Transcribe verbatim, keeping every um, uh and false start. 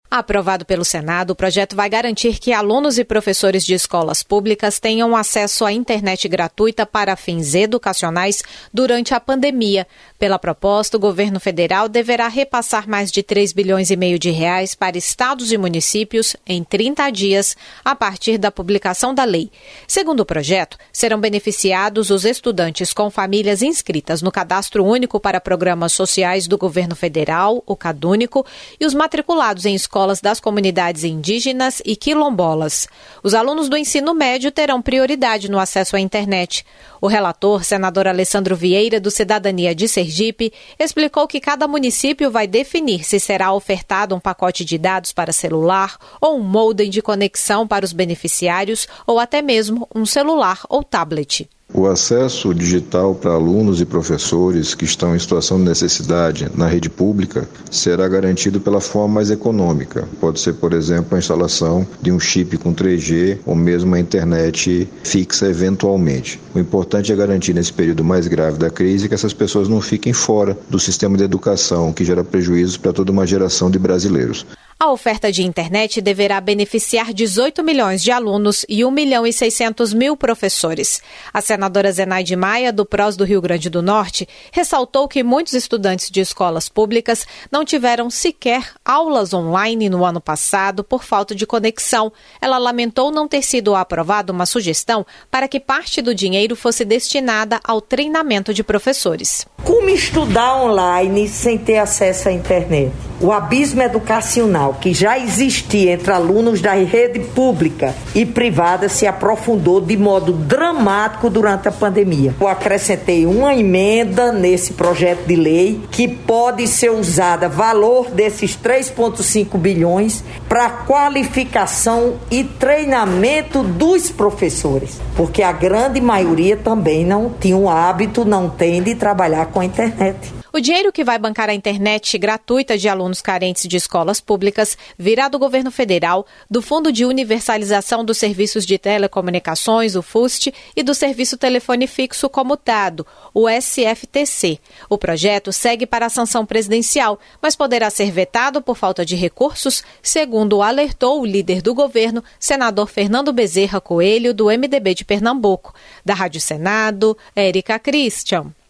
Aprovado pelo Senado, o projeto vai garantir que alunos e professores de escolas públicas tenham acesso à internet gratuita para fins educacionais durante a pandemia. Pela proposta, o governo federal deverá repassar mais de três bilhões e meio de reais para estados e municípios em trinta dias, a partir da publicação da lei. Segundo o projeto, serão beneficiados os estudantes com famílias inscritas no Cadastro Único para Programas Sociais do Governo Federal, o CadÚnico, e os matriculados em escolas escolas das comunidades indígenas e quilombolas. Os alunos do ensino médio terão prioridade no acesso à internet. O relator, senador Alessandro Vieira, do Cidadania de Sergipe, explicou que cada município vai definir se será ofertado um pacote de dados para celular ou um modem de conexão para os beneficiários ou até mesmo um celular ou tablet. O acesso digital para alunos e professores que estão em situação de necessidade na rede pública será garantido pela forma mais econômica. Pode ser, por exemplo, a instalação de um chip com três G ou mesmo a internet fixa eventualmente. O importante é garantir nesse período mais grave da crise que essas pessoas não fiquem fora do sistema de educação, que gera prejuízos para toda uma geração de brasileiros. A oferta de internet deverá beneficiar dezoito milhões de alunos e um milhão e seiscentos mil professores. A senadora Zenaide Maia, do P R O S do Rio Grande do Norte, ressaltou que muitos estudantes de escolas públicas não tiveram sequer aulas online no ano passado por falta de conexão. Ela lamentou não ter sido aprovada uma sugestão para que parte do dinheiro fosse destinada ao treinamento de professores. Como estudar online sem ter acesso à internet? O abismo educacional que já existia entre alunos da rede pública e privada se aprofundou de modo dramático durante a pandemia. Eu acrescentei uma emenda nesse projeto de lei que pode ser usada, valor desses três vírgula cinco bilhões, para qualificação e treinamento dos professores, porque a grande maioria também não tinha o hábito, não tem de trabalhar com a internet. O dinheiro que vai bancar a internet gratuita de alunos carentes de escolas públicas virá do governo federal, do Fundo de Universalização dos Serviços de Telecomunicações, o FUST, e do Serviço Telefone Fixo Comutado, o S F T C. O projeto segue para a sanção presidencial, mas poderá ser vetado por falta de recursos, segundo alertou o líder do governo, senador Fernando Bezerra Coelho, do M D B de Pernambuco. Da Rádio Senado, Érica Christian.